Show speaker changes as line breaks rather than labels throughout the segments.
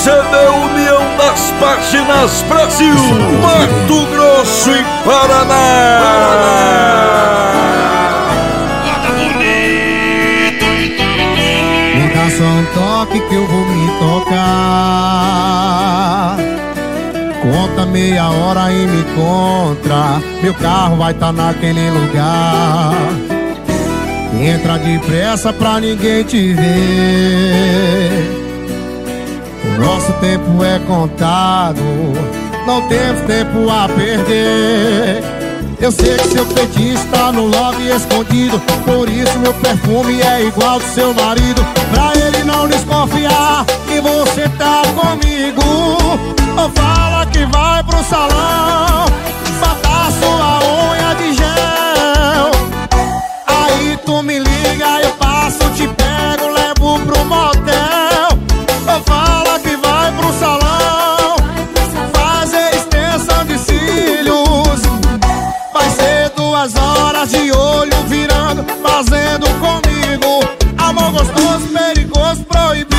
CD União das Páginas Brasil, Mato Grosso e Paraná.
Me dá só um toque que eu vou me tocar. Conta meia hora e me encontra. Meu carro vai tá naquele lugar. Entra depressa pra ninguém te ver. O nosso tempo é contado, não temos tempo a perder. Eu sei que seu feitiço tá no lobby escondido, por isso meu perfume é igual do seu marido. Pra ele não desconfiar que você tá comigo, ou fala que vai pro salão botar sua unha de gel. Aí tu me liga, eu passo, te pego, levo pro motel. Ou fala que vai pro salão fazer extensão de cílios. Vai ser 2 horas de olho virando, fazendo comigo amor gostoso, perigoso, proibido.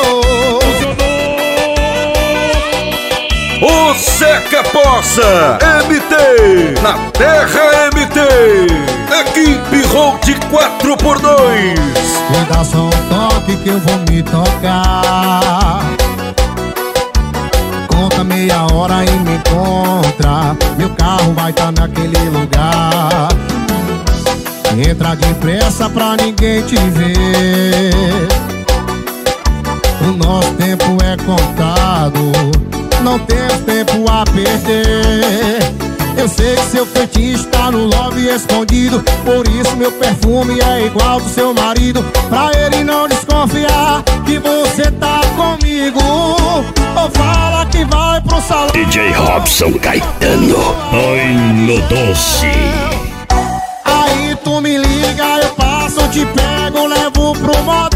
O Zeca Poça, MT, na Terra MT, equipe Road 4x2.
Me dá só um toque que eu vou me tocar. Conta meia hora e me encontra. Meu carro vai tá naquele lugar. Entra depressa pra ninguém te ver. O nosso tempo é contado, não temos tempo a perder. Eu sei que seu feitiço tá no lobby escondido, por isso meu perfume é igual do seu marido. Pra ele não desconfiar que você tá comigo, ou fala que vai pro salão.
DJ Robson Caetano, ai no doce.
Aí tu me liga, eu passo, te pego, levo pro motel.